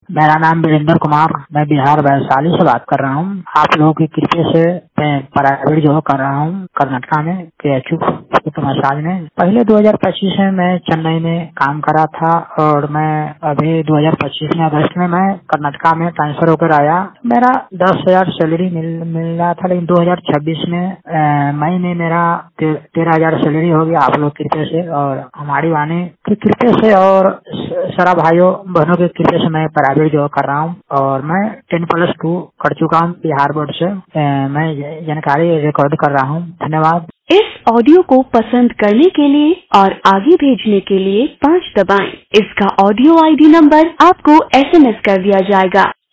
मेरा नाम वीरेंद्र कुमार, मैं बिहार वैशाली से बात कर रहा हूँ। आप लोगों की कृपया से मैं प्राइवेट जॉब कर रहा हूँ कर्नाटका में, केएचयू मसाज में। पहले 2025 में मैं चेन्नई में काम करा था और मैं अभी 2025 में अगस्त में मैं कर्नाटका में ट्रांसफर होकर आया। मेरा 10,000 सैलरी मिल रहा था, लेकिन 2026 में मई में मेरा 13,000 सैलरी हो गया आप लोग की कृपया से और हमारी वाणी की कृपया से और सारा भाइयों बहनों की कृपया से मैं प्राइवेट जॉब कर रहा हूँ और मैं 10+2 कर चुका हूँ बिहार बोर्ड से। मैं जानकारी रिकॉर्ड कर रहा हूँ। धन्यवाद। इस ऑडियो को पसंद करने के लिए और आगे भेजने के लिए 5 दबाएं। इसका ऑडियो ID नंबर आपको SMS कर दिया जाएगा।